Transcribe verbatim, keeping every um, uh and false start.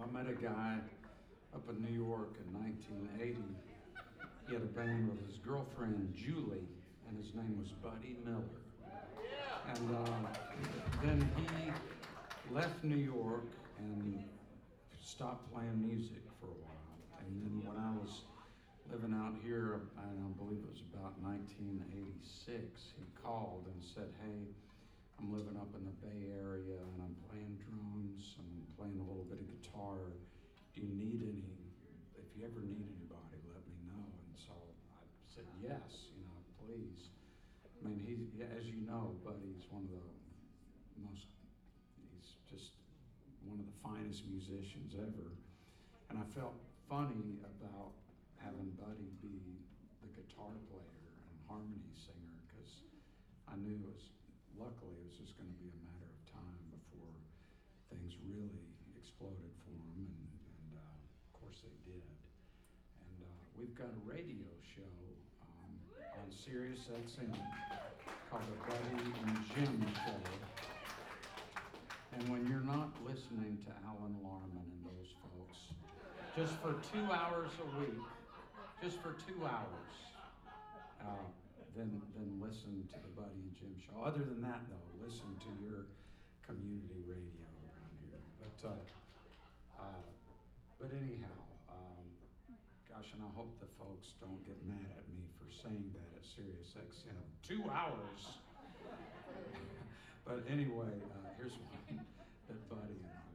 I met a guy up in New York in nineteen eighty. He had a band with his girlfriend, Julie, and his name was Buddy Miller. And uh, then he left New York and stopped playing music for a while. And then when I was living out here, I believe it was about nineteen eighty-six, he called and said, hey, I'm living up in the Bay Area and I'm playing drums and I'm playing a little bit of guitar. Do you need any, if you ever need anybody, let me know. And so I said, yes, you know, please. I mean, he, as you know, Buddy's one of the most, he's just one of the finest musicians ever. And I felt funny about having Buddy be the guitar player and harmony singer, because I knew it was, luckily it was just going to be a matter of time before things really exploded for him, and, and uh, of course they did. And uh, we've got a radio show um, on Sirius X M called the Buddy and Jim Show. And when you're not listening to Alan Larman and those folks, just for two hours a week, just for two hours, uh, then then listen to the Buddy and Jim Show. Other than that, though, listen to your community radio around here. But uh, uh, but anyhow, um, gosh, and I hope the folks don't get mad at me for saying that at Sirius X M. Two hours. But anyway, uh, here's one that Buddy and I